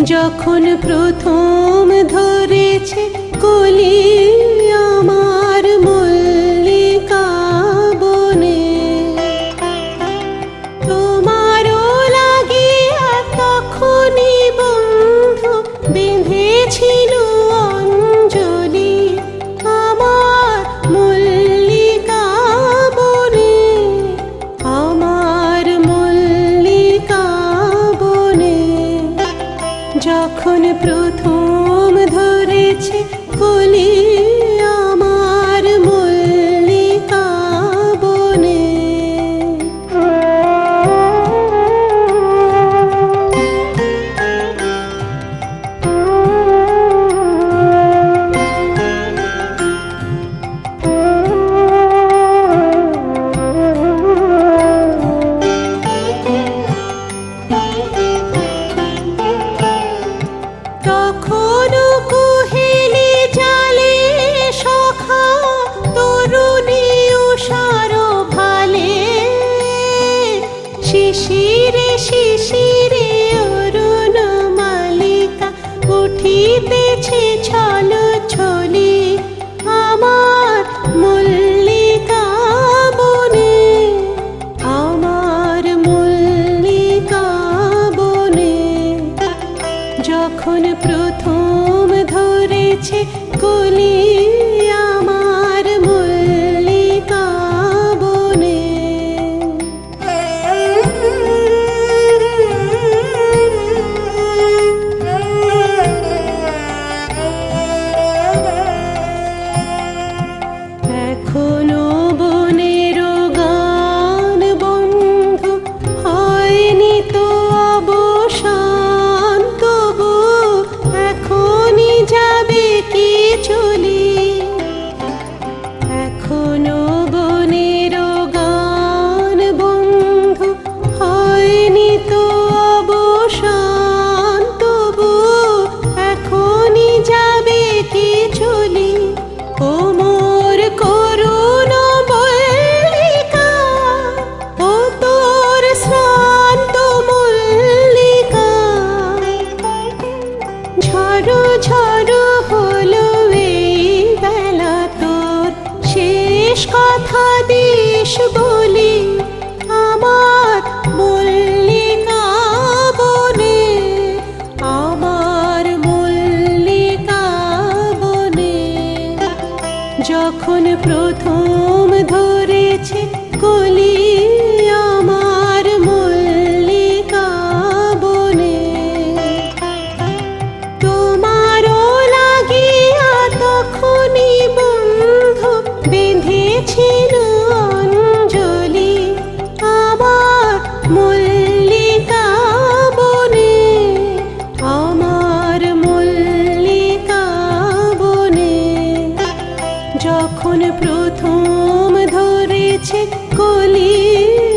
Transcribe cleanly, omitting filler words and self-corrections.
যখন প্রথম ধরেছে কলি আমার মল্লিকা বনে, তোমারও লাগিয়া তখনই বন্ধু বেঁধেছিল অঞ্জলি আমার মল্লিকা বনে, আমার মল্লিকা বনে। যখন প্রথম ধরেছে কলি আমার মল্লিকা বনে। তখনও কুহেলি জালে সখা তরুণী উষার ভালে, শিশিরে শিশিরে অরুণ মালিকা উঠিতেছে ছল ছলি আমার মল্লিকা বনে, আমার মল্লিকা বনে। যখন প্রথম ধরেছে কলি আমার মল্লিকা বনে। এখনো বনের গান বন্ধু হয়নি তো অবসান, তবু এখনই যাবে কি চলি। এখনো বনের গান বন্ধু হয়নি তো অবসান, তবু এখনই যাবে কি চলি। ও মোর করুণ মল্লিকা, ও তোর শ্রান্ত মল্লিকা, ঝড়ো ঝড়ো হলো এই বেলা তোর শেষ কথা দিস বলি আমার মল্লিকা বনে, আমার মল্লিকা বনে। যখন প্রথম ধরেছে কলি আমার মল্লিকা বনে, তোমারও লাগিয়া তখনই বন্ধু বেঁধেছিল অঞ্জলি আমার মল্লিকা বনে, আমার মল্লিকা বনে। যখন প্রথম ধরেছে কলি